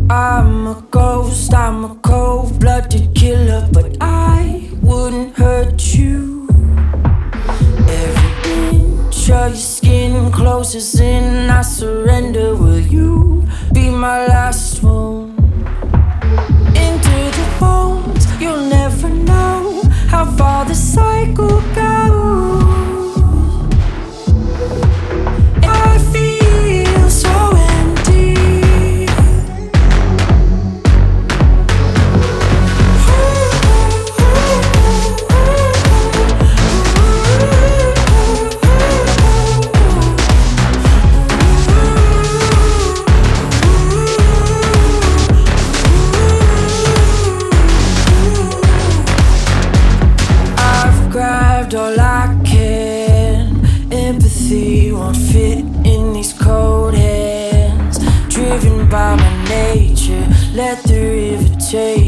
I'm a ghost, I'm a cold-blooded killer, but I wouldn't hurt you. Every inch of your skin closes in, I surrender. Will you be my last one? Into the bones, you'll never know how far the cycle goes. I feel so empty. All I can, empathy won't fit in these cold hands. Driven by my nature, let the river take